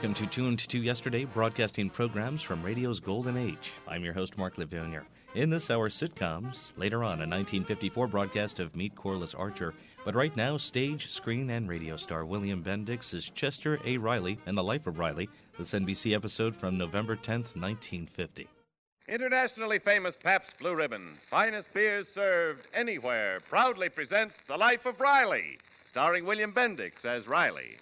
welcome to Tuned to Yesterday, broadcasting programs from radio's golden age. I'm your host, Mark Levonier. In this hour, sitcoms. Later on, a 1954 broadcast of Meet Corliss Archer. But right now, stage, screen, and radio star William Bendix is Chester A. Riley and the Life of Riley, this NBC episode from November 10th, 1950. Internationally famous Pabst Blue Ribbon, finest beers served anywhere, proudly presents The Life of Riley, starring William Bendix as Riley.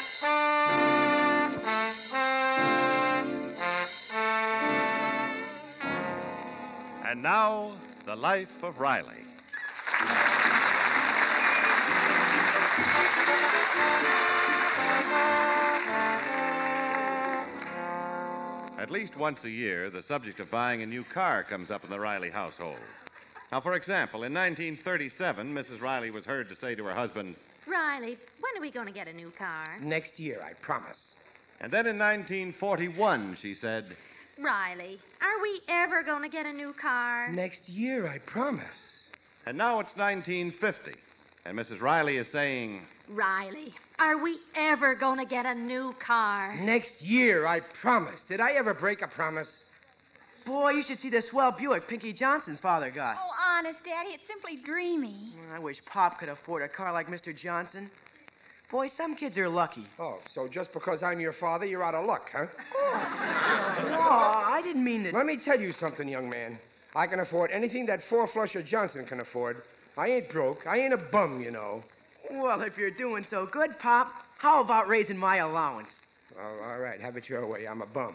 And now, The Life of Riley. At least once a year, the subject of buying a new car comes up in the Riley household. Now, for example, in 1937, Mrs. Riley was heard to say to her husband, Riley, when are we going to get a new car? Next year, I promise. And then in 1941, she said, Riley, are we ever going to get a new car? Next year, I promise. And now it's 1950, and Mrs. Riley is saying, Riley, are we ever going to get a new car? Next year, I promise. Did I ever break a promise? Boy, you should see the swell Buick Pinky Johnson's father got. Oh, honest, Daddy, it's simply dreamy. I wish Pop could afford a car like Mr. Johnson. Boy, some kids are lucky. Oh, so just because I'm your father, you're out of luck, huh? No, I didn't mean to... Let me tell you something, young man. I can afford anything that four-flusher Johnson can afford. I ain't broke. I ain't a bum, you know. Well, if you're doing so good, Pop, how about raising my allowance? Oh, all right, have it your way. I'm a bum.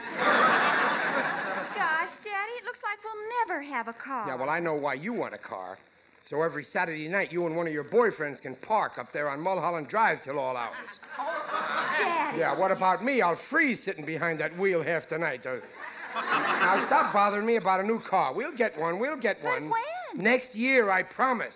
Gosh, Daddy, it looks like we'll never have a car. Yeah, well, I know why you want a car. So every Saturday night, you and one of your boyfriends can park up there on Mulholland Drive till all hours. Daddy. Yeah, what about me? I'll freeze sitting behind that wheel half the night. Now, stop bothering me about a new car. We'll get one. We'll get one. But when? Next year, I promise.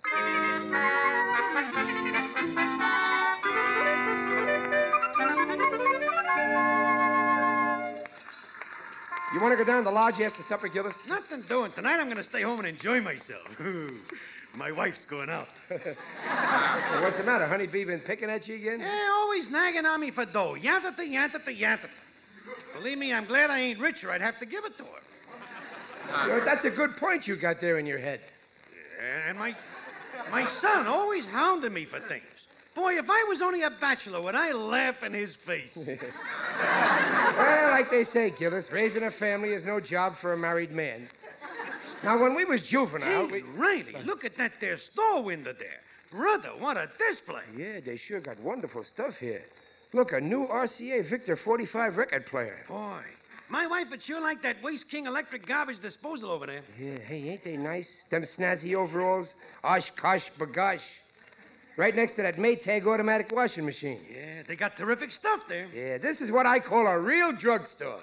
You want to go down to the lodge after supper, Gillis? Nothing doing. Tonight I'm going to stay home and enjoy myself. My wife's going out. Well, what's the matter? Honeybee been picking at you again? Yeah, always nagging on me for dough. Yantata, yantata, yantata. Believe me, I'm glad I ain't rich or I'd have to give it to her. You know, that's a good point you got there in your head. And my son always hounding me for things. Boy, if I was only a bachelor, would I laugh in his face? Well, like they say, Gillis, raising a family is no job for a married man. Now, when we was juvenile... Hey, Riley, look at that there store window there. Brother, what a display. Yeah, they sure got wonderful stuff here. Look, a new RCA Victor 45 record player. Boy, my wife would sure like that Waste King electric garbage disposal over there. Yeah, hey, ain't they nice? Them snazzy overalls, Oshkosh Bagosh. Right next to that Maytag automatic washing machine. Yeah, they got terrific stuff there. Yeah, this is what I call a real drugstore.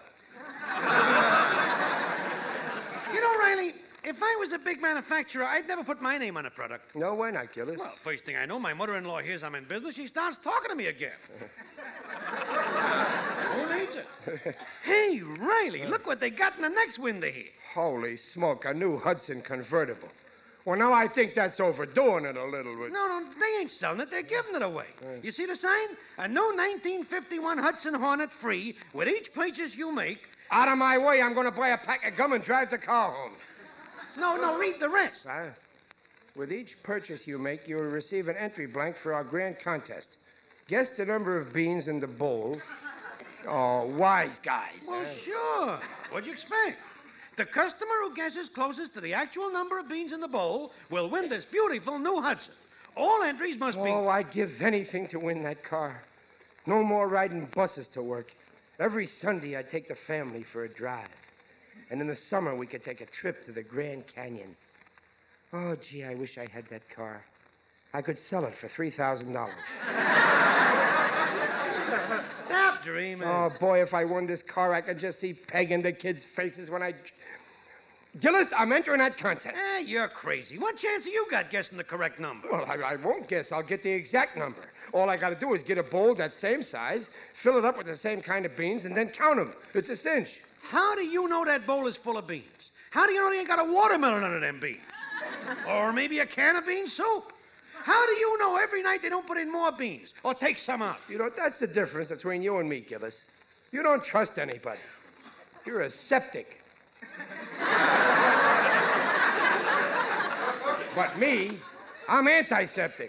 You know, Riley, if I was a big manufacturer, I'd never put my name on a product. No, why not, Gillis? Well, first thing I know, my mother-in-law hears I'm in business. She starts talking to me again. Who needs it? Hey, Riley, look what they got in the next window here. Holy smoke, a new Hudson convertible. Well, now I think that's overdoing it a little. No, they ain't selling it. They're giving it away. You see the sign? A new 1951 Hudson Hornet free with each purchase you make. Out of my way, I'm going to buy a pack of gum and drive the car home. No, read the rest. With each purchase you make, you will receive an entry blank for our grand contest. Guess the number of beans in the bowl. Oh, wise guys. Well, sure. What'd you expect? The customer who guesses closest to the actual number of beans in the bowl will win this beautiful new Hudson. All entries must be... Oh, I'd give anything to win that car. No more riding buses to work. Every Sunday, I'd take the family for a drive. And in the summer, we could take a trip to the Grand Canyon. Oh, gee, I wish I had that car. I could sell it for $3,000. Stop dreaming. Oh, boy, if I won this car, I could just see Peg in the kids' faces when I... Gillis, I'm entering that contest. You're crazy. What chance have you got guessing the correct number? Well, I won't guess. I'll get the exact number. All I got to do is get a bowl that same size, fill it up with the same kind of beans, and then count them. It's a cinch. How do you know that bowl is full of beans? How do you know they ain't got a watermelon under them beans? Or maybe a can of bean soup? How do you know know every night they don't put in more beans or take some out. You know, that's the difference between you and me, Gillis. You don't trust anybody. You're a septic. But me, I'm antiseptic.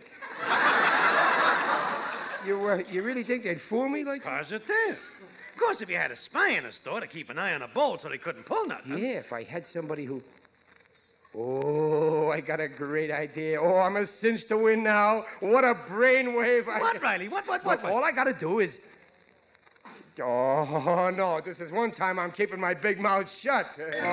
You really think they'd fool me like that? Positive. Of course, if you had a spy in the store to keep an eye on a bowl so they couldn't pull nothing. Yeah, if I had somebody who... Oh, I got a great idea. Oh, I'm a cinch to win now. What a brainwave. What, Riley? What? All I got to do is... Oh, no, this is one time I'm keeping my big mouth shut.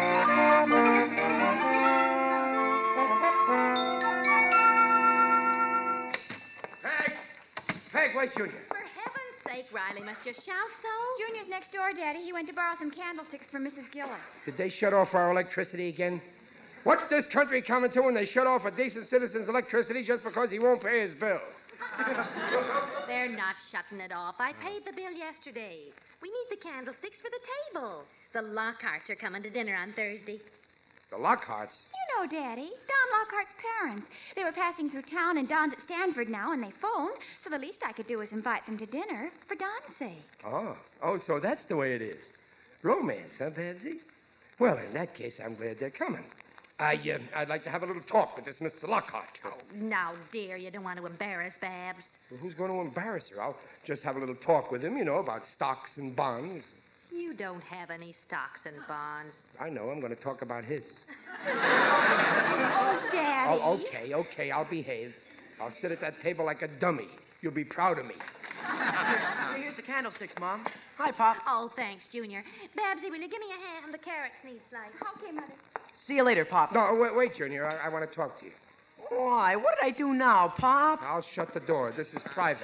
Peg, where's Junior? For heaven's sake, Riley, must you shout so? Junior's next door, Daddy. He went to borrow some candlesticks from Mrs. Gillis. Did they shut off our electricity again? What's this country coming to when they shut off a decent citizen's electricity just because he won't pay his bill? They're not shutting it off. I paid the bill yesterday. We need the candlesticks for the table. The Lockharts are coming to dinner on Thursday. The Lockharts? You know, Daddy. Don Lockhart's parents. They were passing through town, and Don's at Stanford now, and they phoned. So the least I could do is invite them to dinner for Don's sake. Oh, so that's the way it is. Romance, huh, Pansy? Well, in that case, I'm glad they're coming. I'd like to have a little talk with this Mr. Lockhart. Oh, now, dear, you don't want to embarrass Babs. Well, who's going to embarrass her? I'll just have a little talk with him, about stocks and bonds. You don't have any stocks and bonds. I know. I'm going to talk about his. Oh, Daddy. Oh, okay. I'll behave. I'll sit at that table like a dummy. You'll be proud of me. Here's the candlesticks, Mom. Hi, Pop. Oh, thanks, Junior. Babsy, will you give me a hand? The carrots need sliced. Okay, Mother. See you later, Pop. No, wait, Junior. I want to talk to you. Why? What did I do now, Pop? I'll shut the door. This is private.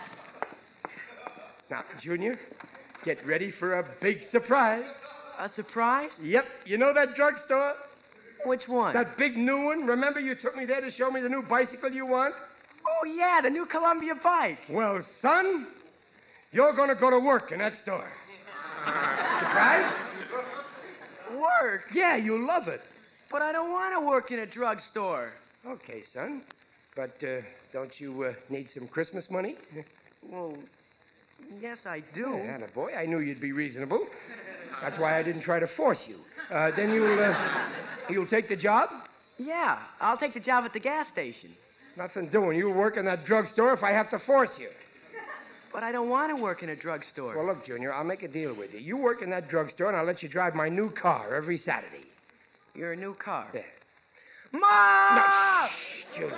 Now, Junior, get ready for a big surprise. A surprise? Yep. You know that drugstore? Which one? That big new one? Remember you took me there to show me the new bicycle you want? Oh, yeah, the new Columbia bike. Well, son, you're going to go to work in that store. Surprise? Work? Yeah, you'll love it. But I don't want to work in a drugstore. Okay, son. But don't you need some Christmas money? Well, yes, I do. Yeah, boy, I knew you'd be reasonable. That's why I didn't try to force you. Then you'll take the job? Yeah, I'll take the job at the gas station. Nothing doing. You'll work in that drugstore if I have to force you. But I don't want to work in a drugstore. Well, look, Junior, I'll make a deal with you. You work in that drugstore, and I'll let you drive my new car every Saturday. Your new car? Yeah. Mom! No, shh, Junior.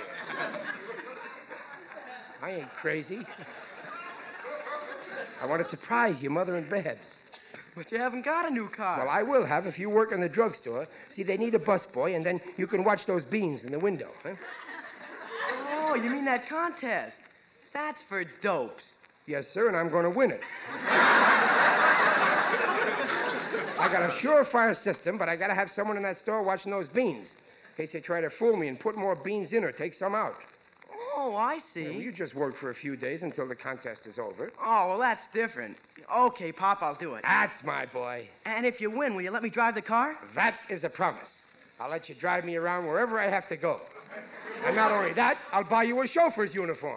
I ain't crazy. I want to surprise your mother and Babs. But you haven't got a new car. Well, I will have if you work in the drugstore. See, they need a busboy, and then you can watch those beans in the window, huh? Oh, you mean that contest? That's for dopes. Yes, sir, and I'm going to win it. I got a surefire system, but I got to have someone in that store watching those beans in case they try to fool me and put more beans in or take some out. Oh, I see. Well, you just work for a few days until the contest is over. Oh, well, that's different. Okay, Pop, I'll do it. That's my boy. And if you win, will you let me drive the car? That is a promise. I'll let you drive me around wherever I have to go. And not only that, I'll buy you a chauffeur's uniform.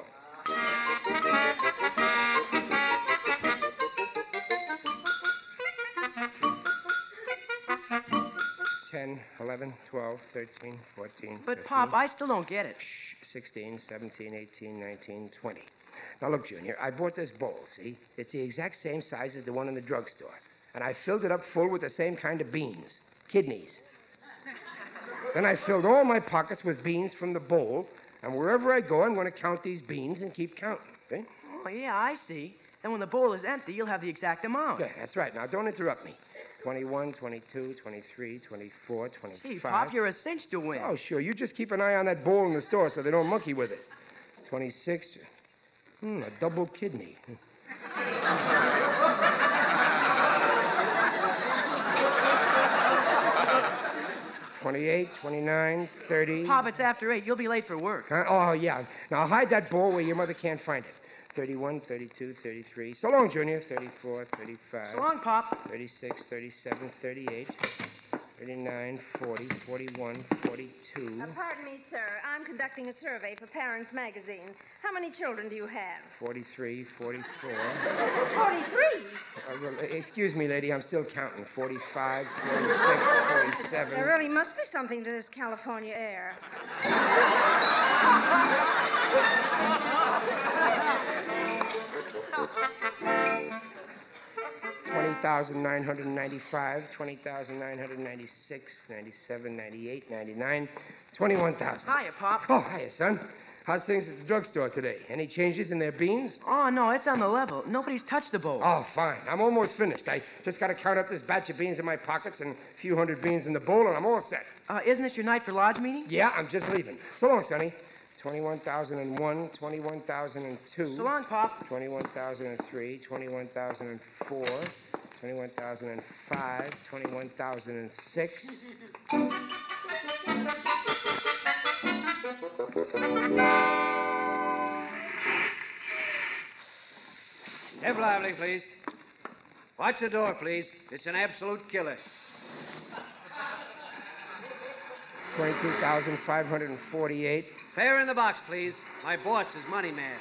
10, 11, 12, 13, 14, But, 15, Pop, I still don't get it. 16, 17, 18, 19, 20. Now, look, Junior, I bought this bowl, see? It's the exact same size as the one in the drugstore. And I filled it up full with the same kind of beans, kidneys. Then I filled all my pockets with beans from the bowl, and wherever I go, I'm going to count these beans and keep counting, see? Oh, yeah, I see. Then when the bowl is empty, you'll have the exact amount. Yeah, that's right. Now, don't interrupt me. 21, 22, 23, 24, 25. Gee, Pop, you're a cinch to win. Oh, sure. You just keep an eye on that bowl in the store so they don't monkey with it. 26. A double kidney. 28, 29, 30. Pop, it's after 8. You'll be late for work. Huh? Oh, yeah. Now hide that bowl where your mother can't find it. 31, 32, 33. So long, Junior. 34, 35. So long, Pop. 36, 37, 38. 39, 40, 41, 42. Pardon me, sir. I'm conducting a survey for Parents Magazine. How many children do you have? 43, 44. 43? Well, excuse me, lady. I'm still counting. 45, 46, 47. There really must be something to this California air. 20,995, 20,996, 97, 98, 99, 21,000. Hiya, Pop. Oh, hiya, son. How's things at the drugstore today? Any changes in their beans? Oh, no, it's on the level. Nobody's touched the bowl. Oh, fine. I'm almost finished. I just got to count up this batch of beans in my pockets and a few hundred beans in the bowl, and I'm all set. Isn't this your night for lodge meeting? Yeah, I'm just leaving. So long, Sonny. 21,001, 21,002. So long, Pop. 21,003, 21,004, 21,005, 21,006. Step lively, please. Watch the door, please. It's an absolute killer. 22,548. Fair in the box, please. My boss is money man.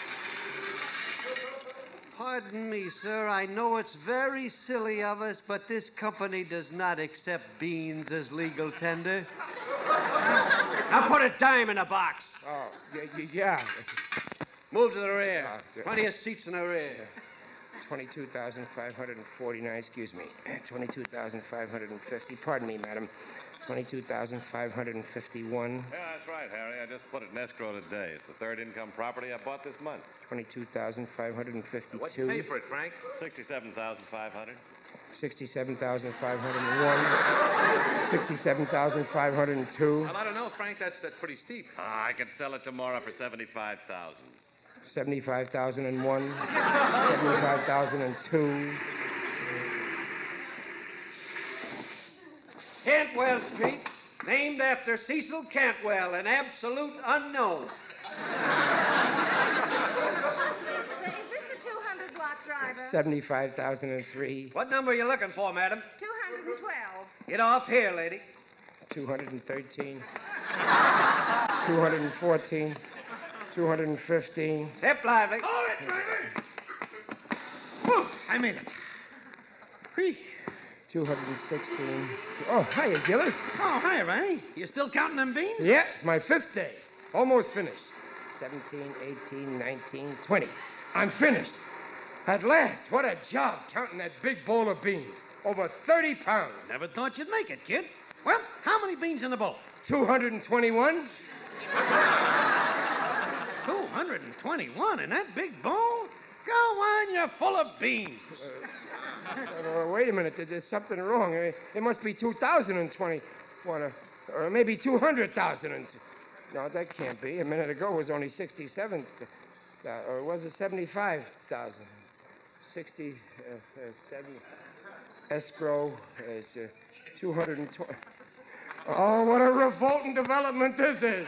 Pardon me, sir. I know it's very silly of us, but this company does not accept beans as legal tender. Now put a dime in the box. Oh, yeah. Move to the rear. Yeah. Plenty of seats in the rear. 22,549, excuse me. 22,550. Pardon me, madam. 22,551. Yeah, that's right, Harry. I just put it in escrow today. It's the third income property I bought this month. 22,552. What'd you pay for it, Frank? $67,500. 67,501. 67,502. Well, I don't know, Frank. That's pretty steep. I could sell it tomorrow for $75,000. 75,001. 75,002. Cantwell Street, named after Cecil Cantwell, an absolute unknown. Is this the 200 block driver? 75,003. What number are you looking for, madam? 212. Get off here, lady. 213. 214. 215. Step lively. Hold it, driver! Whew, I made it. 216. Oh, hiya, Gillis. Oh, hi, Ronnie. You still counting them beans? Yeah, it's my fifth day. Almost finished. 17, 18, 19, 20. I'm finished. At last. What a job counting that big bowl of beans. Over 30 pounds. Never thought you'd make it, kid. Well, how many beans in the bowl? 221. 221 in that big bowl? Go on, you're full of beans. Wait a minute. There's something wrong. It must be 2,021. Or maybe 200,000. No, that can't be. A minute ago it was only 67. Or was it 75,000? 67. Escrow is 220. Oh, what a revolting development this is.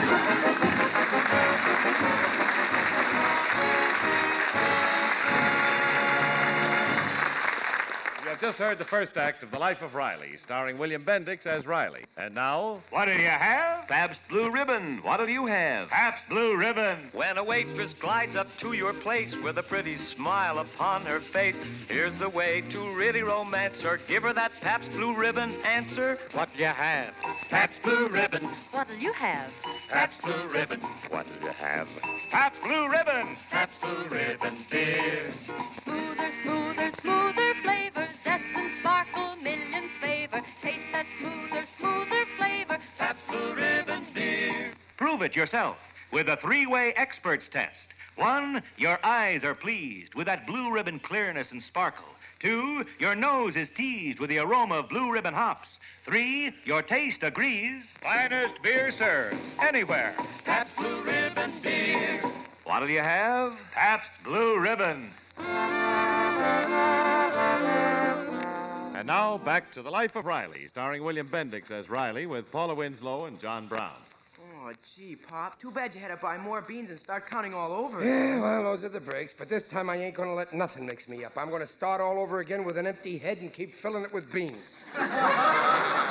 You have just heard the first act of The Life of Riley, starring William Bendix as Riley. And now... What'll you have? Pabst Blue Ribbon. What'll you have? Pabst Blue Ribbon. When a waitress glides up to your place with a pretty smile upon her face, here's the way to really romance her. Give her that Pabst Blue Ribbon answer. What'll you have? Pabst Blue Ribbon. What'll you have? Pabst Blue Ribbon. What'll you have? Pabst Blue Ribbon. Pabst Blue Ribbon beer. Smoother, smoother, smoother flavors. Zest and sparkle, millions favor. Taste that smoother, smoother flavor. Pabst Blue Ribbon beer. Prove it yourself with a three-way experts test. 1, your eyes are pleased with that blue ribbon clearness and sparkle. 2, your nose is teased with the aroma of blue ribbon hops. 3, your taste agrees. Finest beer served anywhere. Pabst Blue Ribbon beer. What'll you have? Pabst Blue Ribbon. And now, back to The Life of Riley, starring William Bendix as Riley with Paula Winslow and John Brown. Oh, gee, Pop. Too bad you had to buy more beans and start counting all over. Yeah, well, those are the breaks. But this time I ain't going to let nothing mix me up. I'm going to start all over again with an empty head and keep filling it with beans.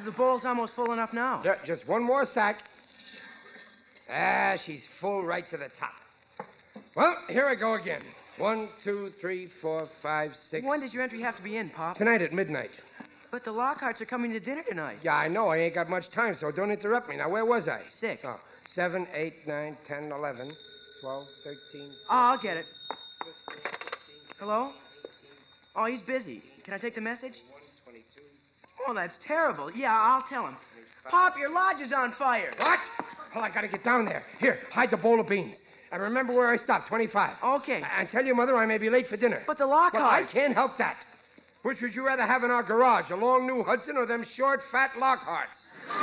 The bowl's almost full enough now. Yeah, just one more sack. Ah, she's full right to the top. Well, here I go again. 1, 2, 3, 4, 5, 6. When does your entry have to be in, Pop? Tonight at midnight. But the Lockharts are coming to dinner tonight. Yeah, I know. I ain't got much time, so don't interrupt me. Now, where was I? 6. Oh, 7, 8, 9, 10, 11, 12, 13. Oh, I'll get it. Hello? Oh, he's busy. Can I take the message? Oh, that's terrible. Yeah, I'll tell him. Pop, your lodge is on fire. What? Well, I gotta get down there. Here, hide the bowl of beans. And remember where I stopped, 25. Okay. And tell your mother I may be late for dinner. But the Lockharts... Well, I can't help that. Which would you rather have in our garage, a long new Hudson or them short, fat Lockharts?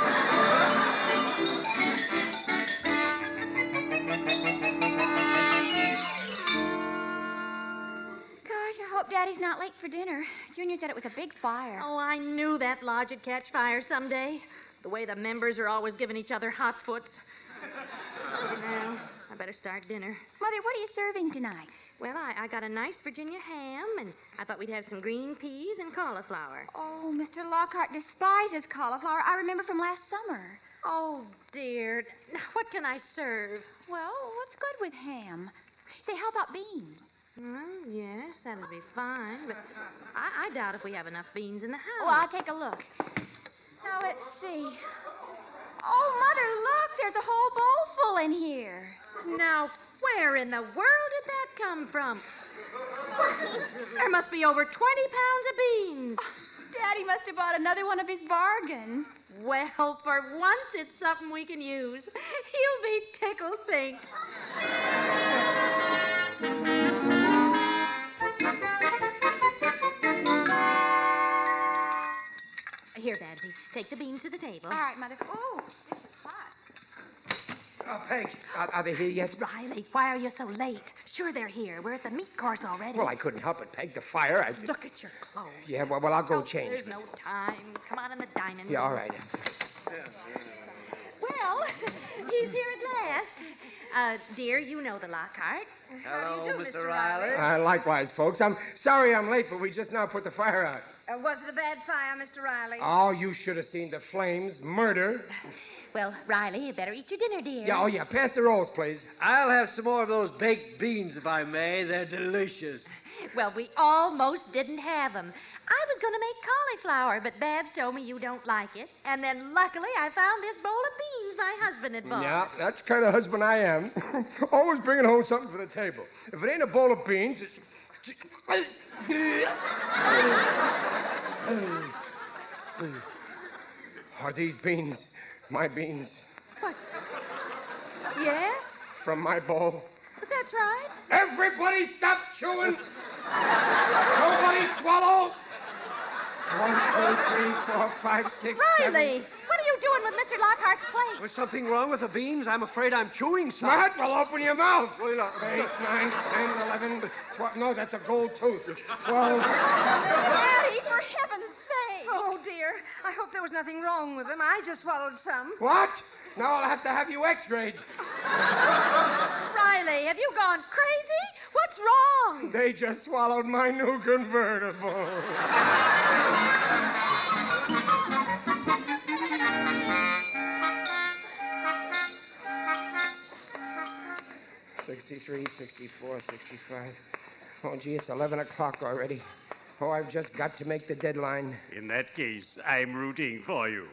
Gosh, I hope Daddy's not late for dinner. Junior said it was a big fire. Oh, I knew that lodge would catch fire someday. The way the members are always giving each other hot foots. Now, I better start dinner. Mother, what are you serving tonight? Well, I got a nice Virginia ham, and I thought we'd have some green peas and cauliflower. Oh, Mr. Lockhart despises cauliflower. I remember from last summer. Oh, dear. Now, what can I serve? Well, what's good with ham? Say, how about beans? Well, yes, that'll be fine, but I doubt if we have enough beans in the house. Oh, I'll take a look. Now, let's see. Oh, Mother, look, there's a whole bowl full in here. Now, where in the world did that come from? There must be over 20 pounds of beans. Daddy must have bought another one of his bargains. Well, for once, it's something we can use. He'll be tickled pink. Here, Babsy, take the beans to the table. All right, Mother. Oh, this is hot. Oh, Peg, are they here yet? Riley, why are you so late? Sure they're here. We're at the meat course already. Well, I couldn't help it, Peg. The fire, Look at your clothes. Yeah, well, I'll go Oh, change. There's no time. Come on in the dining room. Yeah, all right. Well, he's here at last. Dear, you know the Lockharts. Hello, Mr. Riley. Likewise, folks. I'm sorry I'm late, but we just now put the fire out. Was it a bad fire, Mr. Riley? Oh, you should have seen the flames. Murder. Well, Riley, you better eat your dinner, dear. Yeah, oh, yeah. Pass the rolls, please. I'll have some more of those baked beans, if I may. They're delicious. Well, we almost didn't have them. I was going to make cauliflower, but Babs told me you don't like it. And then luckily I found this bowl of beans my husband had bought. Yeah, that's the kind of husband I am. Always bringing home something for the table. If it ain't a bowl of beans, it's... Are these beans my beans? What? Yes? From my bowl? But that's right. Everybody stop chewing! Nobody swallow! 1, 2, 3, 4, 5, 6, Riley, 7. what are you doing with Mr. Lockhart's plate? Was something wrong with the beans? I'm afraid I'm chewing some. Smart? Well, open your mouth. Well, 8, 9, 10, 11, 12. No, that's a gold tooth. 12. Daddy, for heaven's sake. Oh, dear. I hope there was nothing wrong with them. I just swallowed some. What? Now I'll have to have you x-rayed. Riley, have you gone crazy? What's wrong? They just swallowed my new convertible. 63, 64, 65. Oh, gee, it's 11 o'clock already. Oh, I've just got to make the deadline. In that case, I'm rooting for you.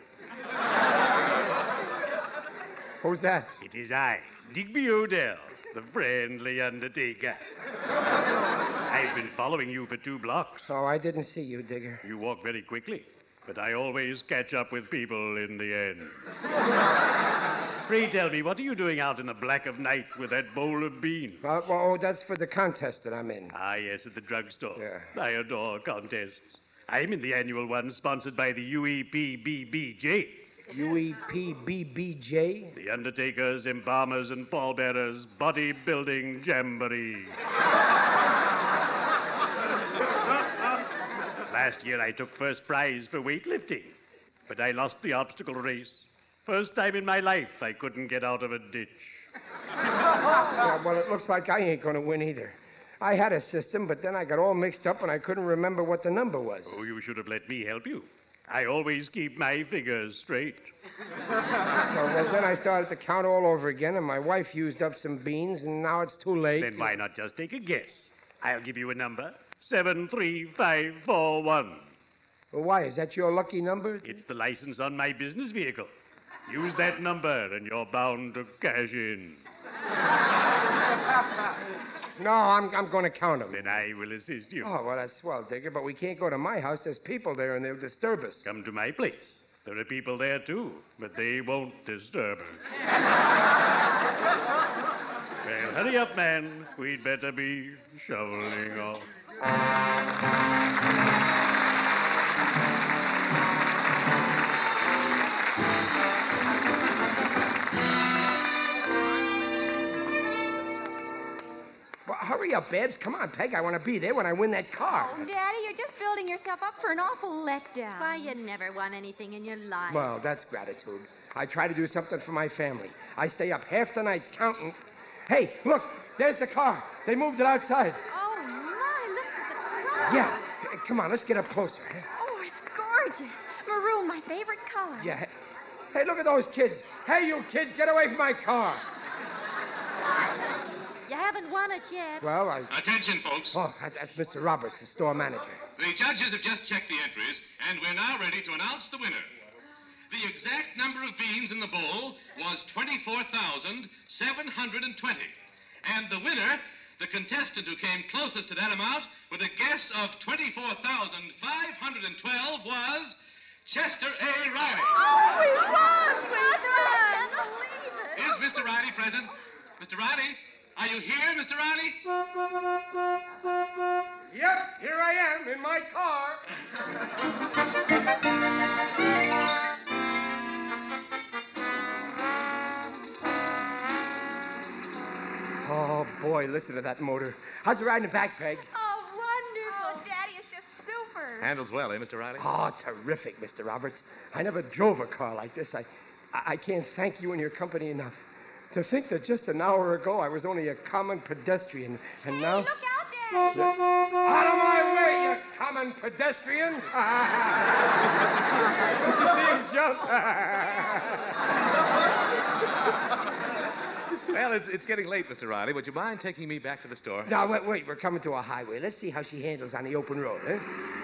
Who's that? It is I, Digby Odell, the friendly undertaker. I've been following you for 2 blocks. Oh, I didn't see you, Digger. You walk very quickly, but I always catch up with people in the end. Pray tell me, what are you doing out in the black of night with that bowl of beans? That's for the contest that I'm in. Ah, yes, at the drugstore. Yeah. I adore contests. I'm in the annual one sponsored by the UEPBBJ. UEPBBJ? The Undertakers, Embalmers, and Pallbearers Bodybuilding Jamboree. Last year I took first prize for weightlifting, but I lost the obstacle race. First time in my life I couldn't get out of a ditch. Yeah, well, it looks like I ain't going to win either. I had a system, but then I got all mixed up and I couldn't remember what the number was. Oh, you should have let me help you. I always keep my figures straight. Well, then I started to count all over again, and my wife used up some beans, and now it's too late. Then why not just take a guess? I'll give you a number. 73541. Well, why? Is that your lucky number? It's the license on my business vehicle. Use that number, and you're bound to cash in. No, I'm going to count them. Then I will assist you. Oh, well, that's swell, Digger, but we can't go to my house. There's people there, and they'll disturb us. Come to my place. There are people there, too, but they won't disturb us. Well, hurry up, man. We'd better be shoveling off. Hurry up, Babs. Come on, Peg. I want to be there when I win that car. Oh, Daddy, you're just building yourself up for an awful letdown. Why, you never won anything in your life. Well, that's gratitude. I try to do something for my family. I stay up half the night counting. Hey, look. There's the car. They moved it outside. Oh, my. Look at the car. Yeah. Come on, let's get up closer. Oh, it's gorgeous. Maroon, my favorite color. Yeah. Hey, look at those kids. Hey, you kids, get away from my car. You haven't won it yet. Well, Attention, folks. Oh, that's Mr. Roberts, the store manager. The judges have just checked the entries, and we're now ready to announce the winner. The exact number of beans in the bowl was 24,720. And the winner, the contestant who came closest to that amount with a guess of 24,512 was Chester A. Riley. Oh, we won! I can't believe it. Is Mr. Riley present? Mr. Riley? Are you here, Mr. Riley? Yep, here I am in my car. Oh, boy, listen to that motor. How's it riding the back, Peg? Oh, wonderful. Daddy is just super. Handles well, eh, Mr. Riley? Oh, terrific, Mr. Roberts. I never drove a car like this. I can't thank you and your company enough. To think that just an hour ago I was only a common pedestrian, and now... Look out, Daddy! Out of my way, you common pedestrian! See him jump? Well, it's getting late, Mr. Riley. Would you mind taking me back to the store? Now, wait. We're coming to a highway. Let's see how she handles on the open road, eh?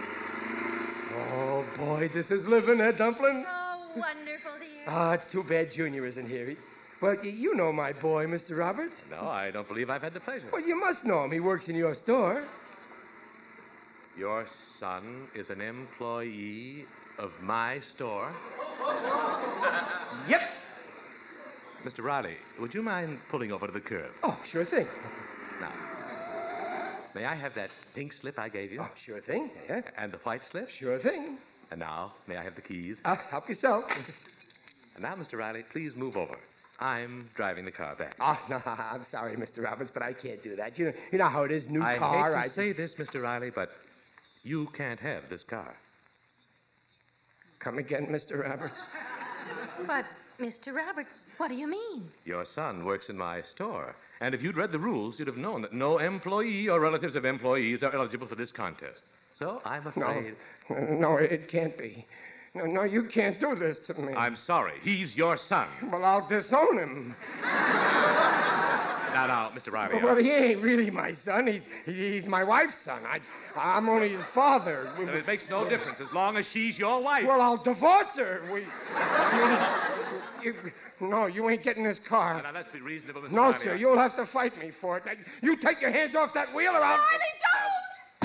Oh, boy, this is living, eh, Dumpling? Oh, wonderful, dear. Oh, it's too bad Junior isn't here. Well, you know my boy, Mr. Roberts. No, I don't believe I've had the pleasure. Well, you must know him. He works in your store. Your son is an employee of my store? Yep. Mr. Riley, would you mind pulling over to the curb? Oh, sure thing. Now, may I have that pink slip I gave you? Oh, sure thing. Yeah. And the white slip? Sure thing. And now, may I have the keys? Help yourself. And now, Mr. Riley, please move over. I'm driving the car back. Oh, no, I'm sorry, Mr. Roberts, but I can't do that. You know how it is, new I car. hate to say this, Mr. Riley, but you can't have this car. Come again, Mr. Roberts? But, Mr. Roberts, what do you mean? Your son works in my store. And if you'd read the rules, you'd have known that no employee or relatives of employees are eligible for this contest. So I'm afraid... No, it can't be. No, you can't do this to me. I'm sorry. He's your son. Well, I'll disown him. Now, Mr. Riley. Well, he ain't really my son. He's my wife's son. I'm only his father. It makes no difference as long as she's your wife. Well, I'll divorce her. No, you ain't getting this car. Now, let's be reasonable, Mr. No, Riley. sir, you'll have to fight me for it. You take your hands off that wheel or I'll... Riley, don't!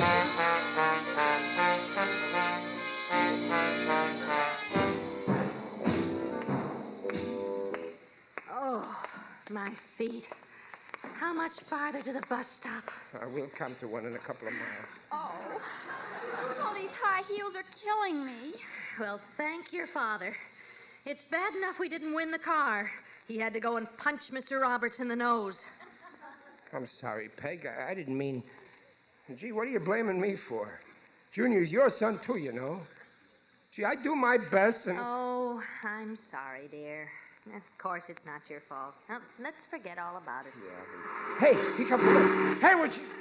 Oh, my feet. How much farther to the bus stop? We'll come to one in a couple of miles. Oh, these high heels are killing me. Well, thank your father. It's bad enough we didn't win the car. He had to go and punch Mr. Roberts in the nose. I'm sorry, Peg. I didn't mean... Gee, what are you blaming me for? Junior's your son, too, you know. Gee, I do my best and... Oh, I'm sorry, dear. Of course, it's not your fault. Now, let's forget all about it. Yeah. Hey, he comes through. Hey, would you...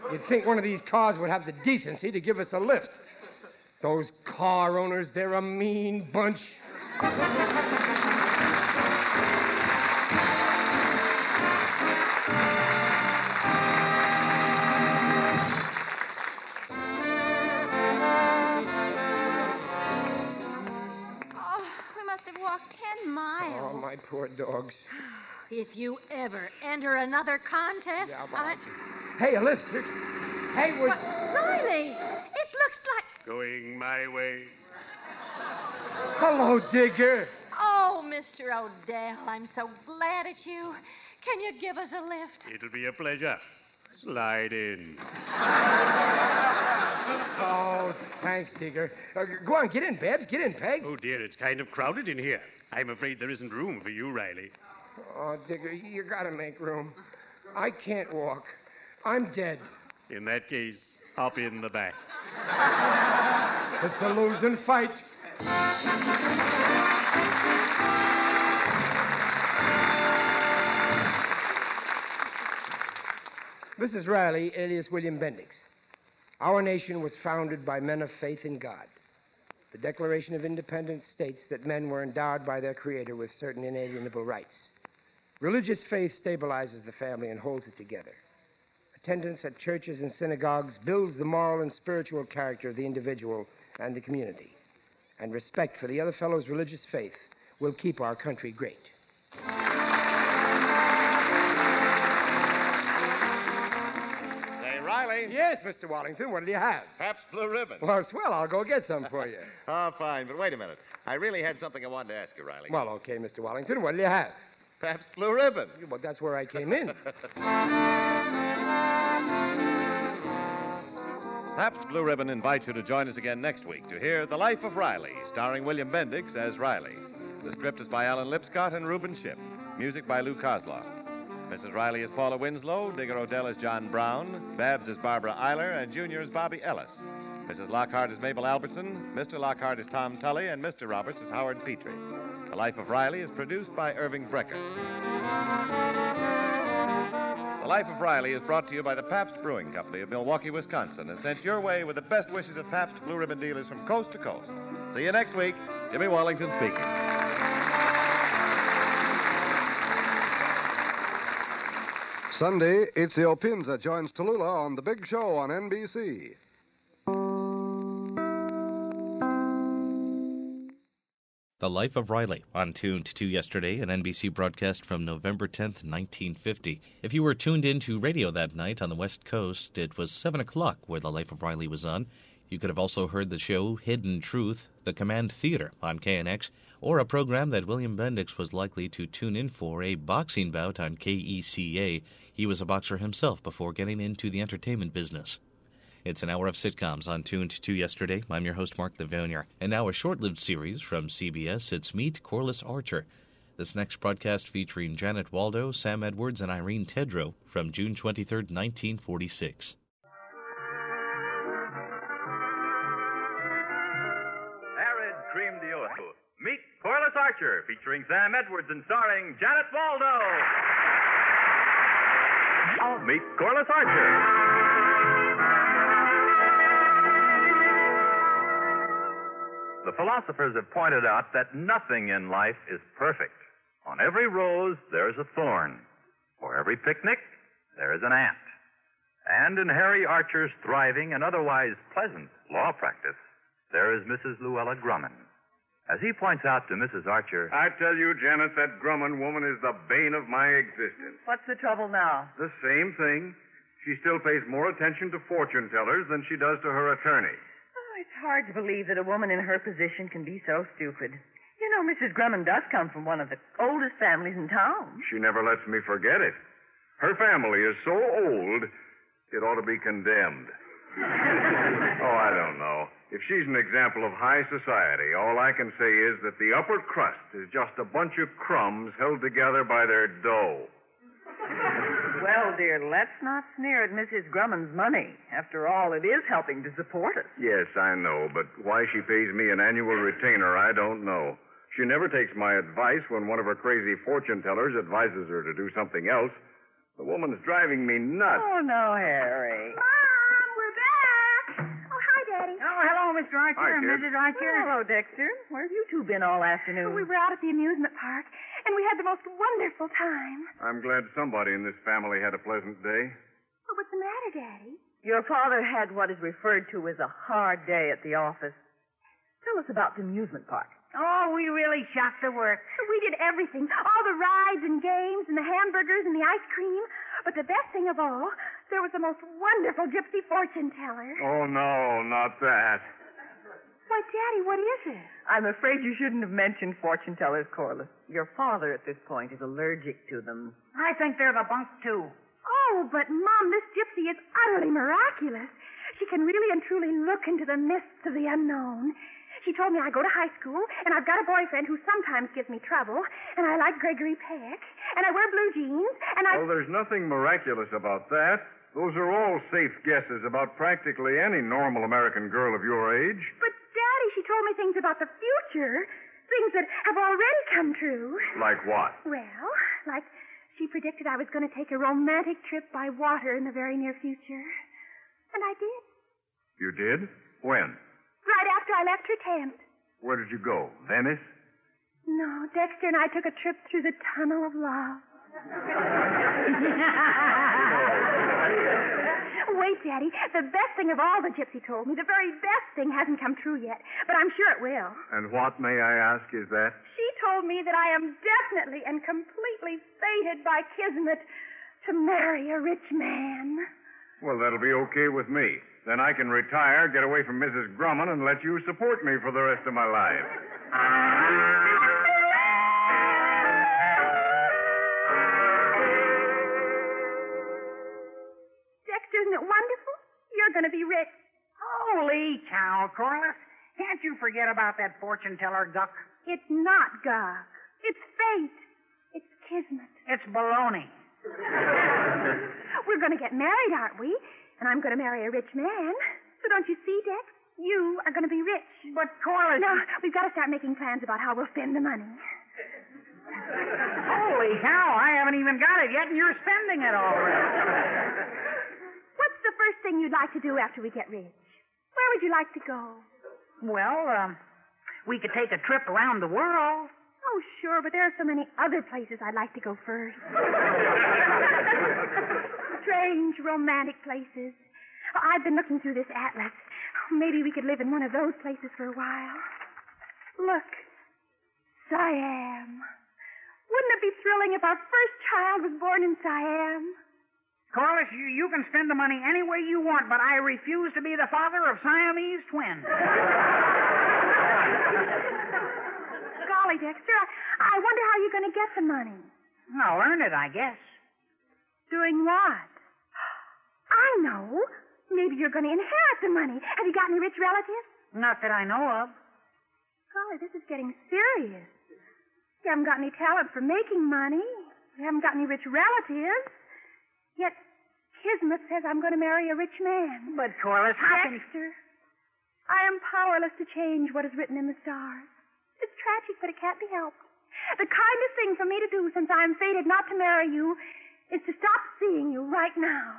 You'd think one of these cars would have the decency to give us a lift. Those car owners, they're a mean bunch. Walked 10 miles. Oh, my poor dogs. If you ever enter another contest, Hey, a lift. Hey, Riley, it looks like... Going my way. Hello, Digger. Oh, Mr. Odell, I'm so glad it's you. Can you give us a lift? It'll be a pleasure. Slide in. Oh, thanks, Digger. Go on, get in, Babs. Get in, Peg. Oh, dear, it's kind of crowded in here. I'm afraid there isn't room for you, Riley. Oh, Digger, you gotta make room. I can't walk. I'm dead. In that case, hop in the back. It's a losing fight. Mrs. Riley, alias William Bendix. Our nation was founded by men of faith in God. The Declaration of Independence states that men were endowed by their Creator with certain inalienable rights. Religious faith stabilizes the family and holds it together. Attendance at churches and synagogues builds the moral and spiritual character of the individual and the community. And respect for the other fellow's religious faith will keep our country great. Riley? Yes, Mr. Wallington. What do you have? Pabst Blue Ribbon. Well, swell. I'll go get some for you. Oh, fine. But wait a minute. I really had something I wanted to ask you, Riley. Well, okay, Mr. Wallington. What do you have? Pabst Blue Ribbon. Well, that's where I came in. Pabst Blue Ribbon invites you to join us again next week to hear The Life of Riley, starring William Bendix as Riley. The script is by Alan Lipscott and Reuben Ship. Music by Lou Kozloff. Mrs. Riley is Paula Winslow, Digger Odell is John Brown, Babs is Barbara Eiler, and Junior is Bobby Ellis. Mrs. Lockhart is Mabel Albertson, Mr. Lockhart is Tom Tully, and Mr. Roberts is Howard Petrie. The Life of Riley is produced by Irving Brecker. The Life of Riley is brought to you by the Pabst Brewing Company of Milwaukee, Wisconsin, and sent your way with the best wishes of Pabst Blue Ribbon dealers from coast to coast. See you next week. Jimmy Wallington speaking. Sunday, Ezio Pinza joins Tallulah on The Big Show on NBC. The Life of Riley, on Tuned to Yesterday, an NBC broadcast from November 10th, 1950. If you were tuned in to radio that night on the West Coast, it was 7 o'clock where The Life of Riley was on. You could have also heard the show Hidden Truth, The Command Theater on KNX, or a program that William Bendix was likely to tune in for, a boxing bout on KECA. He was a boxer himself before getting into the entertainment business. It's an hour of sitcoms on Tuned to Yesterday. I'm your host, Mark Livonier. And now a short-lived series from CBS. It's Meet Corliss Archer. This next broadcast featuring Janet Waldo, Sam Edwards, and Irene Tedrow from June 23, 1946. Arid Cream Deodorant. Meet Corliss Archer, featuring Sam Edwards and starring Janet Waldo. Meet Corliss Archer. The philosophers have pointed out that nothing in life is perfect. On every rose, there is a thorn. For every picnic, there is an ant. And in Harry Archer's thriving and otherwise pleasant law practice, there is Mrs. Luella Grumman. As he points out to Mrs. Archer, I tell you, Janet, that Grumman woman is the bane of my existence. What's the trouble now? The same thing. She still pays more attention to fortune tellers than she does to her attorney. Oh, it's hard to believe that a woman in her position can be so stupid. You know, Mrs. Grumman does come from one of the oldest families in town. She never lets me forget it. Her family is so old, it ought to be condemned. Oh, I don't know. If she's an example of high society, all I can say is that the upper crust is just a bunch of crumbs held together by their dough. Well, dear, let's not sneer at Mrs. Grumman's money. After all, it is helping to support us. Yes, I know, but why she pays me an annual retainer, I don't know. She never takes my advice when one of her crazy fortune tellers advises her to do something else. The woman's driving me nuts. Oh, no, Harry. Mr. Archer Hi, and kid. Mrs. Archer. Hello, Dexter. Where have you two been all afternoon? We were out at the amusement park, and we had the most wonderful time. I'm glad somebody in this family had a pleasant day. Well, what's the matter, Daddy? Your father had what is referred to as a hard day at the office. Tell us about the amusement park. Oh, we really shocked the works. We did everything. All the rides and games and the hamburgers and the ice cream. But the best thing of all, there was the most wonderful gypsy fortune teller. Oh, no, not that. Why, Daddy, what is it? I'm afraid you shouldn't have mentioned fortune tellers, Corliss. Your father at this point is allergic to them. I think they're the bunk, too. Oh, but, Mom, this gypsy is utterly miraculous. She can really and truly look into the mists of the unknown. She told me I go to high school, and I've got a boyfriend who sometimes gives me trouble, and I like Gregory Peck, and I wear blue jeans, and I... Oh, there's nothing miraculous about that. Those are all safe guesses about practically any normal American girl of your age. But, Daddy, she told me things about the future, things that have already come true. Like what? Well, like she predicted I was going to take a romantic trip by water in the very near future. And I did. You did? When? Right after I left her tent. Where did you go? Venice? No, Dexter and I took a trip through the tunnel of love. Wait, Daddy. The best thing of all the gypsy told me, the very best thing hasn't come true yet, but I'm sure it will. And what, may I ask, is that? She told me that I am definitely and completely fated by Kismet to marry a rich man. Well, that'll be okay with me. Then I can retire, get away from Mrs. Grumman, and let you support me for the rest of my life. Dexter, isn't it wonderful? You're going to be rich. Holy cow, Corliss. Can't you forget about that fortune teller duck? It's not God. It's fate. It's Kismet. It's baloney. We're going to get married, aren't we? And I'm going to marry a rich man. So don't you see, Dex? You are going to be rich. But, Corliss... No, we've got to start making plans about how we'll spend the money. Holy cow, I haven't even got it yet, and you're spending it already. What's the first thing you'd like to do after we get rich? Where would you like to go? Well, we could take a trip around the world. Oh, sure, but there are so many other places I'd like to go first. Strange, romantic places. Oh, I've been looking through this atlas. Maybe we could live in one of those places for a while. Look, Siam. Wouldn't it be thrilling if our first child was born in Siam? Corliss, you can spend the money any way you want, but I refuse to be the father of Siamese twins. Golly, Dexter, I wonder how you're going to get the money. I'll earn it, I guess. Doing what? I know. Maybe you're going to inherit the money. Have you got any rich relatives? Not that I know of. Golly, this is getting serious. You haven't got any talent for making money. You haven't got any rich relatives. Yet, Kismet says I'm going to marry a rich man. But, Corliss, how can... Dexter, I am powerless to change what is written in the stars. It's tragic, but it can't be helped. The kindest thing for me to do, since I'm fated not to marry you, is to stop seeing you right now.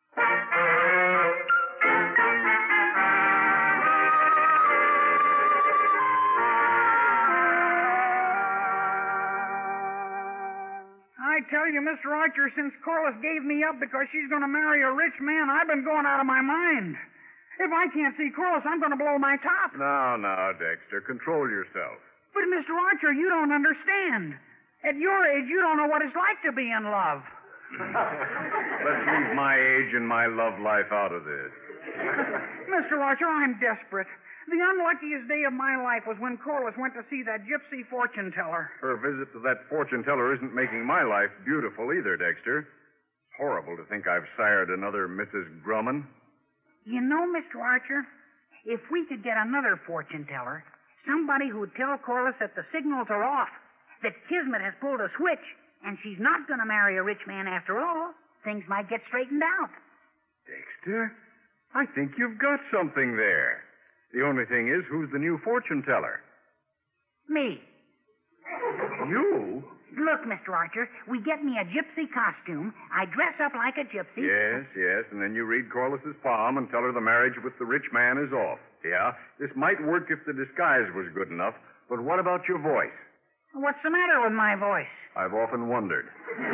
I tell you, Mr. Archer, since Corliss gave me up because she's going to marry a rich man, I've been going out of my mind. If I can't see Corliss, I'm going to blow my top. No, Dexter. Control yourself. But, Mr. Archer, you don't understand. At your age, you don't know what it's like to be in love. Let's leave my age and my love life out of this. Mr. Archer, I'm desperate. The unluckiest day of my life was when Corliss went to see that gypsy fortune teller. Her visit to that fortune teller isn't making my life beautiful either, Dexter. It's horrible to think I've sired another Mrs. Grumman. You know, Mr. Archer, if we could get another fortune teller, somebody who'd tell Corliss that the signals are off, that Kismet has pulled a switch, and she's not going to marry a rich man after all, things might get straightened out. Dexter, I think you've got something there. The only thing is, who's the new fortune teller? Me. You? Look, Mr. Archer, we get me a gypsy costume. I dress up like a gypsy. Yes, and then you read Corliss's palm and tell her the marriage with the rich man is off. Yeah, this might work if the disguise was good enough, but what about your voice? What's the matter with my voice? I've often wondered.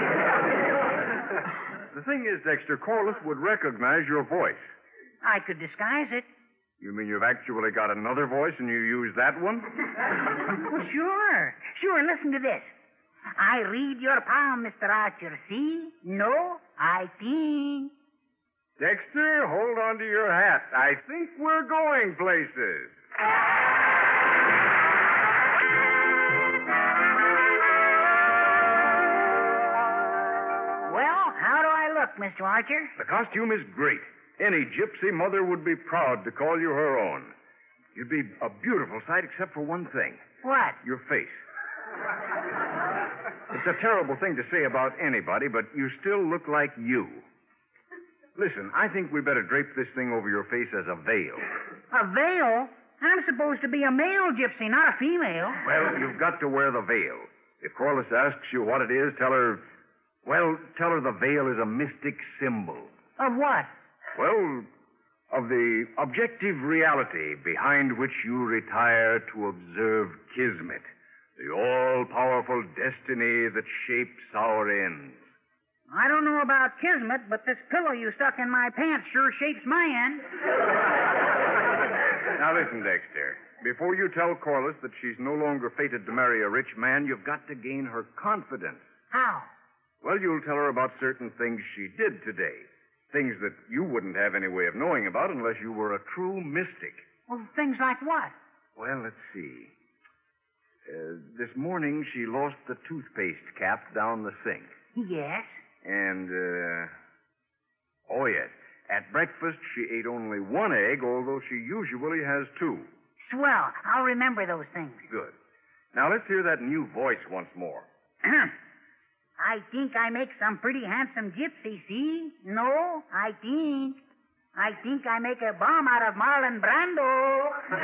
The thing is, Dexter, Corliss would recognize your voice. I could disguise it. You mean you've actually got another voice and you use that one? Well, sure. Sure, listen to this. I read your palm, Mr. Archer. See? No, I think. Dexter, hold on to your hat. I think we're going places. Well, how do I look, Mr. Archer? The costume is great. Any gypsy mother would be proud to call you her own. You'd be a beautiful sight except for one thing. What? Your face. It's a terrible thing to say about anybody, but you still look like you. Listen, I think we better drape this thing over your face as a veil. A veil? I'm supposed to be a male gypsy, not a female. Well, you've got to wear the veil. If Corliss asks you what it is, tell her the veil is a mystic symbol. Of what? Well, of the objective reality behind which you retire to observe Kismet, the all-powerful destiny that shapes our ends. I don't know about Kismet, but this pillow you stuck in my pants sure shapes my end. Now listen, Dexter. Before you tell Corliss that she's no longer fated to marry a rich man, you've got to gain her confidence. How? Well, you'll tell her about certain things she did today. Things that you wouldn't have any way of knowing about unless you were a true mystic. Well, things like what? Well, let's see. This morning she lost the toothpaste cap down the sink. Yes. And, oh, yes. At breakfast, she ate only one egg, although she usually has two. Swell. I'll remember those things. Good. Now, let's hear that new voice once more. I think I make some pretty handsome gypsy, see? No, I think I make a bomb out of Marlon Brando.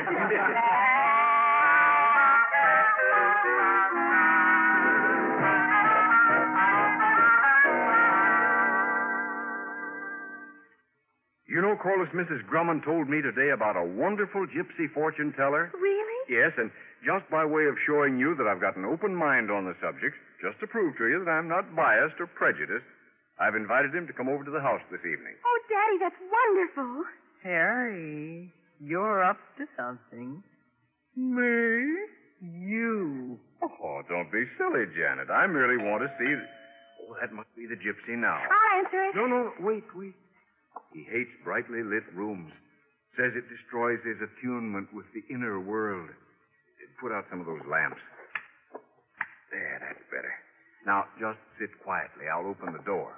You know, Corliss, Mrs. Grumman told me today about a wonderful gypsy fortune teller. Really? Yes, and just by way of showing you that I've got an open mind on the subject, just to prove to you that I'm not biased or prejudiced, I've invited him to come over to the house this evening. Oh, Daddy, that's wonderful. Harry, you're up to something. Me? You. Oh, don't be silly, Janet. I merely want to see... Oh, that must be the gypsy now. I'll answer it. No, wait. He hates brightly lit rooms. Says it destroys his attunement with the inner world. Put out some of those lamps. There, that's better. Now, just sit quietly. I'll open the door.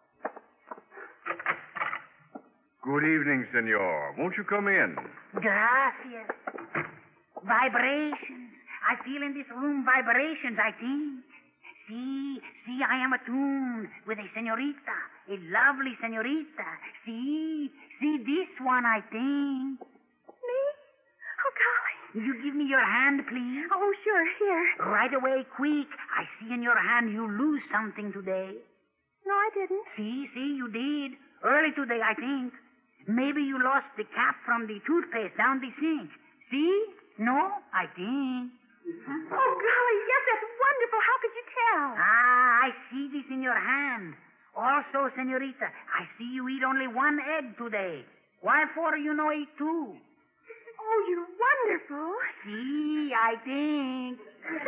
Good evening, senor. Won't you come in? Gracias. Vibrations. I feel in this room vibrations, I think. See, I am attuned with a senorita, a lovely senorita. See, this one, I think. Me? Oh, golly. You give me your hand, please? Oh, sure, here. Right away, quick. I see in your hand you lose something today. No, I didn't. See, you did. Early today, I think. Maybe you lost the cap from the toothpaste down the sink. See? No, I think. Oh, golly, yes, that's wonderful. How could you tell? I see this in your hand. Also, senorita, I see you eat only one egg today. Why for you no eat two? Oh, you're wonderful. See, I think.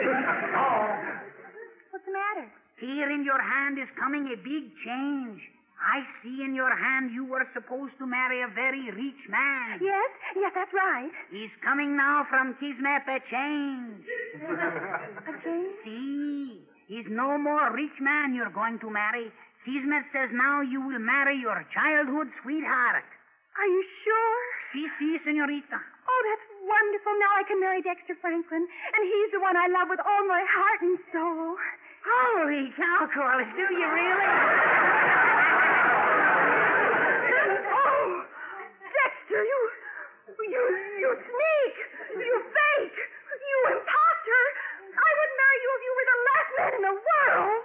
What's the matter? Here in your hand is coming a big change. I see in your hand you were supposed to marry a very rich man. Yes, that's right. He's coming now from Kismet a change. A change? See, he's no more rich man you're going to marry. Kismet says now you will marry your childhood sweetheart. Are you sure? See, senorita. Oh, that's wonderful. Now I can marry Dexter Franklin, and he's the one I love with all my heart and soul. Holy cow, Corliss, do you really? Dexter, you sneak! You fake! You imposter! I would marry you if you were the last man in the world!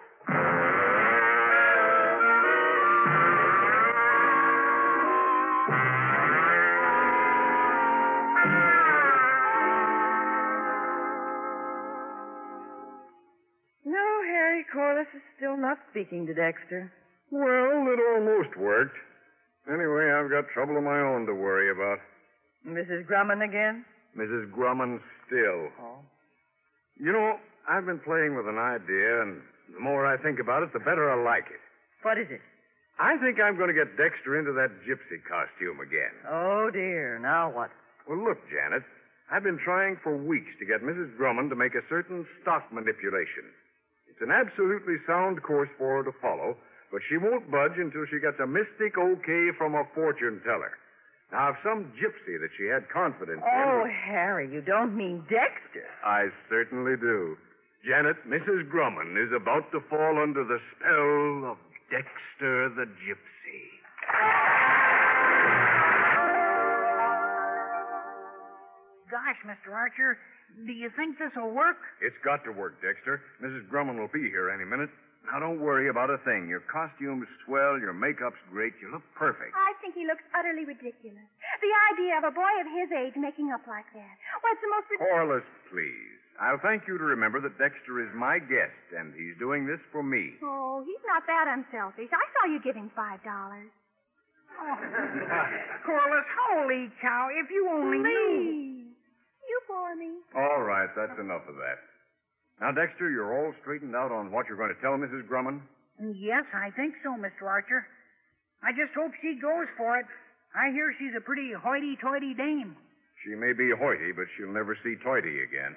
Corliss is still not speaking to Dexter. Well, it almost worked. Anyway, I've got trouble of my own to worry about. Mrs. Grumman again? Mrs. Grumman still. Oh. You know, I've been playing with an idea, and the more I think about it, the better I like it. What is it? I think I'm going to get Dexter into that gypsy costume again. Oh, dear. Now what? Well, look, Janet, I've been trying for weeks to get Mrs. Grumman to make a certain stock manipulation. It's an absolutely sound course for her to follow, but she won't budge until she gets a mystic okay from a fortune teller. Now, if some gypsy that she had confidence Oh, in... Harry, you don't mean Dexter. I certainly do. Janet, Mrs. Grumman is about to fall under the spell of Dexter the Gypsy. Gosh, Mr. Archer, do you think this will work? It's got to work, Dexter. Mrs. Grumman will be here any minute. Now, don't worry about a thing. Your costume's swell, your makeup's great, you look perfect. I think he looks utterly ridiculous. The idea of a boy of his age making up like that. Why, it's the most Corliss, please. I'll thank you to remember that Dexter is my guest, and he's doing this for me. Oh, he's not that unselfish. I saw you give him $5. Oh. Corliss, holy cow, if you only knew. Please. You bore me. All right, that's enough of that. Now, Dexter, you're all straightened out on what you're going to tell Mrs. Grumman? Yes, I think so, Mr. Archer. I just hope she goes for it. I hear she's a pretty hoity-toity dame. She may be hoity, but she'll never see toity again.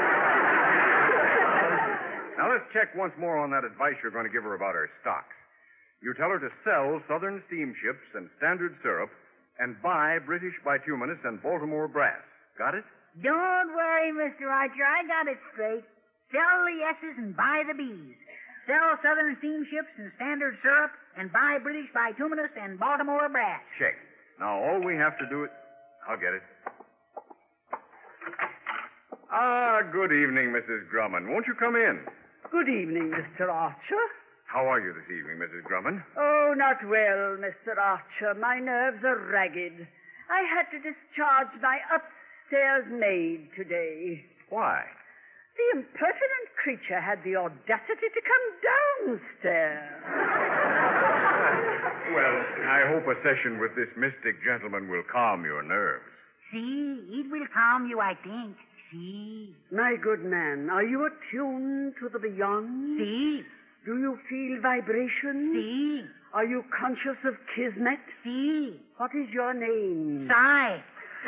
Now, let's check once more on that advice you're going to give her about her stocks. You tell her to sell Southern steamships and Standard Syrup and buy British bituminous and Baltimore brass. Got it? Don't worry, Mr. Archer. I got it straight. Sell the S's and buy the B's. Sell Southern steamships and Standard Syrup and buy British bituminous and Baltimore brass. Check. Now, all we have to do is... I'll get it. Good evening, Mrs. Grumman. Won't you come in? Good evening, Mr. Archer. How are you this evening, Mrs. Grumman? Oh, not well, Mr. Archer. My nerves are ragged. I had to discharge my upstairs maid today. Why? The impertinent creature had the audacity to come downstairs. Well, I hope a session with this mystic gentleman will calm your nerves. See, it will calm you, I think. See? My good man, are you attuned to the beyond? See? Do you feel vibration? See? Are you conscious of kismet? See? What is your name? Sigh.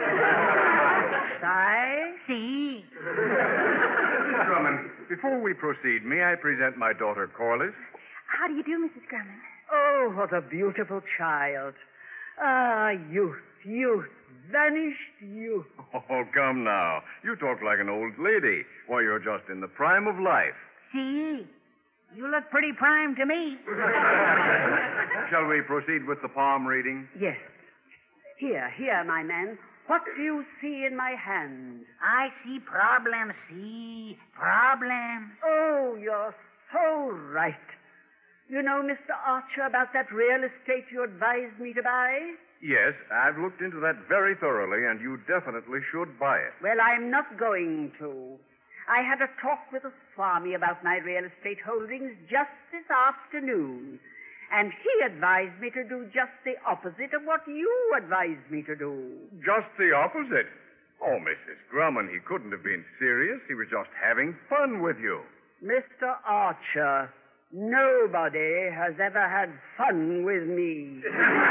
Sigh? See? Mrs. Grumman, before we proceed, may I present my daughter Corliss? How do you do, Mrs. Grumman? Oh, what a beautiful child. Ah, youth, vanished youth. Oh, come now. You talk like an old lady. Why, you're just in the prime of life. See? You look pretty prime to me. Shall we proceed with the palm reading? Yes. Here, my man. What do you see in my hand? I see problems, see? Problems. Oh, you're so right. You know, Mr. Archer, about that real estate you advised me to buy? Yes, I've looked into that very thoroughly, and you definitely should buy it. Well, I'm not going to. I had a talk with a Swami about my real estate holdings just this afternoon, and he advised me to do just the opposite of what you advised me to do. Just the opposite? Oh, Mrs. Grumman, he couldn't have been serious. He was just having fun with you. Mr. Archer, nobody has ever had fun with me.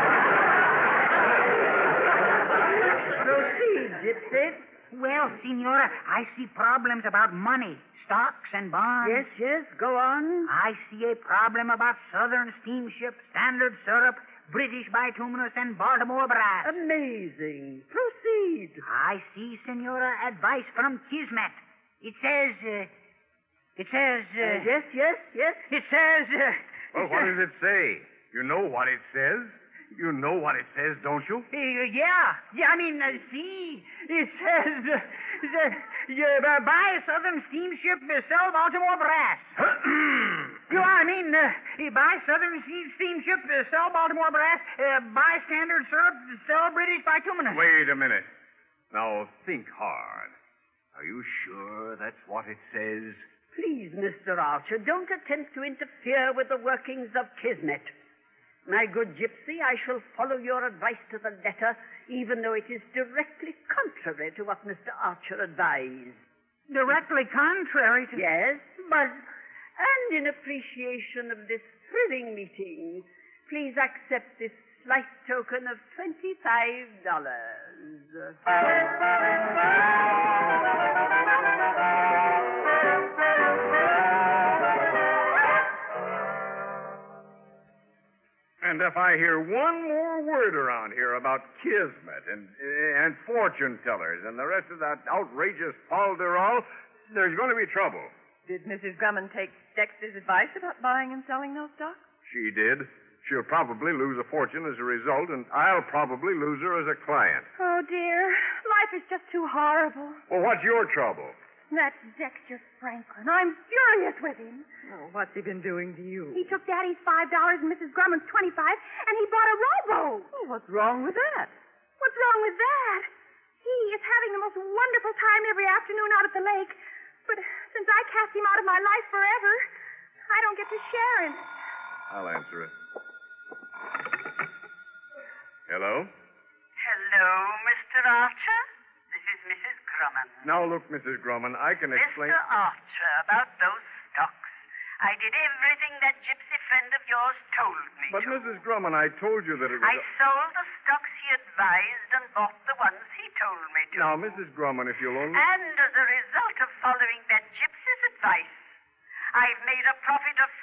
Proceed, Gypsy. Well, Senora, I see problems about money, stocks, and bonds. Yes, go on. I see a problem about Southern steamships, Standard Syrup, British bituminous, and Baltimore brass. Amazing. Proceed. I see, Senora, advice from Kismet. It says... Yes. It says... Well, what does it say? You know what it says? You know what it says, don't you? Yeah, I mean, see, it says, buy Southern steamship, sell Baltimore brass. Buy Southern steamship, sell Baltimore brass, buy Standard Syrup, sell British bituminous. Wait a minute. Now, think hard. Are you sure that's what it says? Please, Mr. Archer, don't attempt to interfere with the workings of Kismet. My good gypsy, I shall follow your advice to the letter, even though it is directly contrary to what Mr. Archer advised. Directly contrary to... Yes, but... And in appreciation of this thrilling meeting, please accept this slight token of $25. And if I hear one more word around here about Kismet and fortune tellers and the rest of that outrageous falderall, there's going to be trouble. Did Mrs. Drummond take Dexter's advice about buying and selling those stocks? She did. She'll probably lose a fortune as a result, and I'll probably lose her as a client. Oh, dear. Life is just too horrible. Well, what's your trouble? That Dexter Franklin. I'm furious with him. Oh, what's he been doing to you? He took Daddy's $5 and Mrs. Grumman's $25, and he bought a rowboat. Oh, what's wrong with that? What's wrong with that? He is having the most wonderful time every afternoon out at the lake. But since I cast him out of my life forever, I don't get to share in it. I'll answer it. Hello? Hello, Mr. Archer. This is Mrs. Grumman. Now, look, Mrs. Grumman, I can explain... Mr. Archer, about those stocks. I did everything that gypsy friend of yours told me But, to. Mrs. Grumman, I told you that it was... I sold the stocks he advised and bought the ones he told me to. Now, Mrs. Grumman, if you'll only... And as a result of following that gypsy's advice, I've made a profit of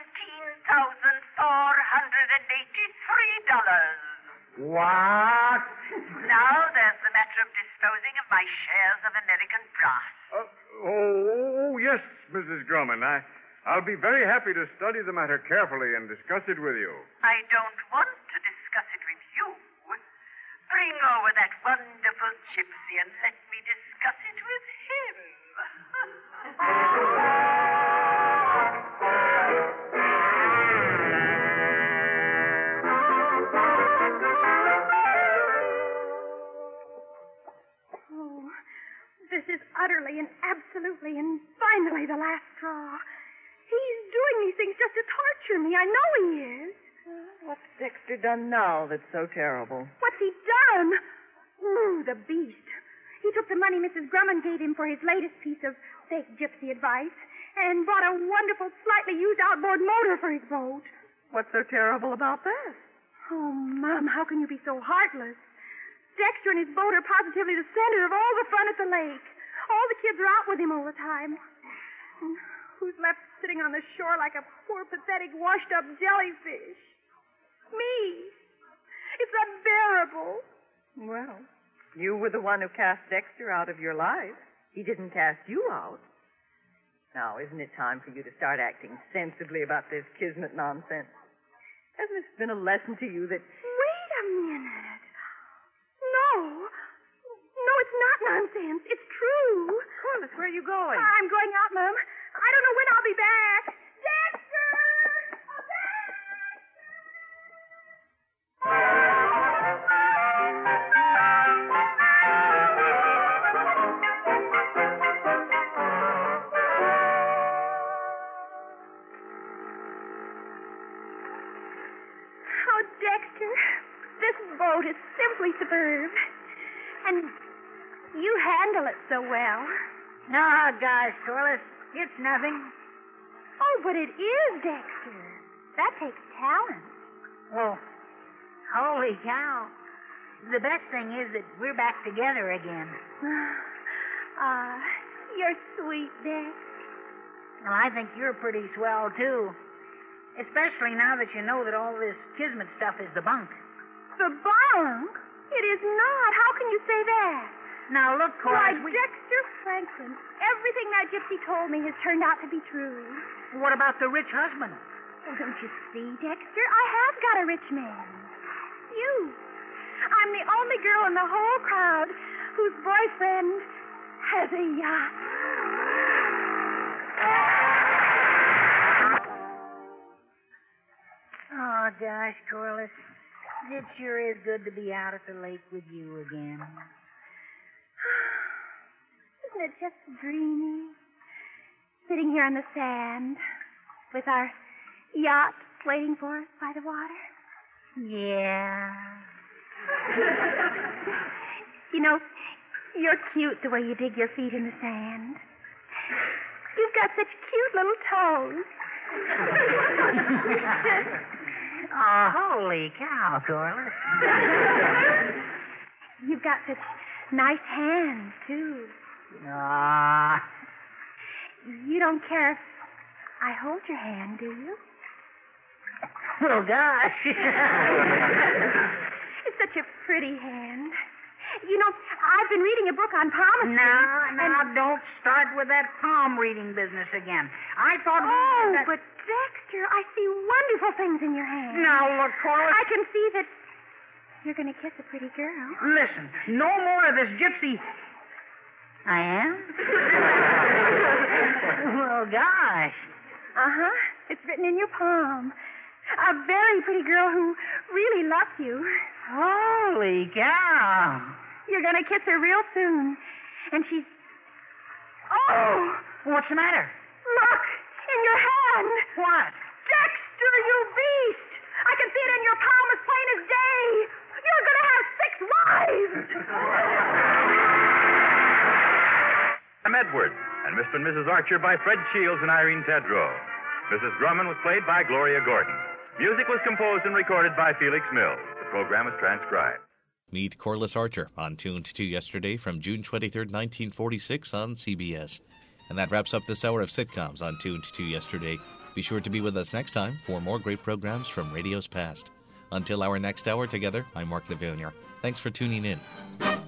$17,483. What? Now there's the matter of disposing of my shares of American Brass. Yes, Mrs. Grumman. I'll be very happy to study the matter carefully and discuss it with you. I don't want to discuss it with you. Bring over that wonderful gypsy and let me discuss it with him. This is utterly and absolutely and finally the last straw. He's doing these things just to torture me. I know he is. What's Dexter done now that's so terrible? What's he done? Ooh, the beast. He took the money Mrs. Grumman gave him for his latest piece of fake gypsy advice and bought a wonderful, slightly used outboard motor for his boat. What's so terrible about that? Oh, Mom, how can you be so heartless? Dexter and his boat are positively the center of all the fun at the lake. All the kids are out with him all the time. And who's left sitting on the shore like a poor, pathetic, washed-up jellyfish? Me. It's unbearable. Well, you were the one who cast Dexter out of your life. He didn't cast you out. Now, isn't it time for you to start acting sensibly about this Kismet nonsense? Hasn't this been a lesson to you that... Wait a minute. No, it's not nonsense. It's true. Corliss, where are you going? I'm going out, Mom. I don't know when I'll be back. Dexter! Oh, Dexter, this boat is simply superb. And you handle it so well. No, gosh, Corliss, it's nothing. Oh, but it is, Dexter. That takes talent. Oh, holy cow. The best thing is that we're back together again. You're sweet, Dex. Well, I think you're pretty swell, too. Especially now that you know that all this Kismet stuff is the bunk. The bunk? It is not. How can you say that? Now, look, Corliss, Why, Dexter Franklin, everything that gypsy told me has turned out to be true. What about the rich husband? Oh, don't you see, Dexter? I have got a rich man. You. I'm the only girl in the whole crowd whose boyfriend has a yacht. Oh, gosh, Corliss. It sure is good to be out at the lake with you again. Isn't it just dreamy? Sitting here on the sand with our yacht waiting for us by the water? Yeah. You know, you're cute the way you dig your feet in the sand. You've got such cute little toes. Oh, holy cow, Corliss. You've got such nice hands, too. Ah. You don't care if I hold your hand, do you? Oh, gosh. It's such a pretty hand. You know, I've been reading a book on palmistry. Now, don't start with that palm reading business again. I thought... But Dexter, I see wonderful things in your hand. Now, look, Corliss... I can see that you're going to kiss a pretty girl. Listen, no more of this gypsy... I am? Well, gosh. Uh-huh. It's written in your palm. A very pretty girl who really loves you. Holy cow. You're going to kiss her real soon. And she's... Oh! What's the matter? Look! In your hand! What? Dexter, you beast! I can see it in your palm as plain as day! You're going to have 6 wives! I'm Edward, and Mr. and Mrs. Archer by Fred Shields and Irene Tedrow. Mrs. Drummond was played by Gloria Gordon. Music was composed and recorded by Felix Mills. The program was transcribed. Meet Corliss Archer on Tuned to Yesterday from June 23rd, 1946 on CBS. And that wraps up this hour of sitcoms on Tuned to Yesterday. Be sure to be with us next time for more great programs from radio's past. Until our next hour together, I'm Mark Levonier. Thanks for tuning in.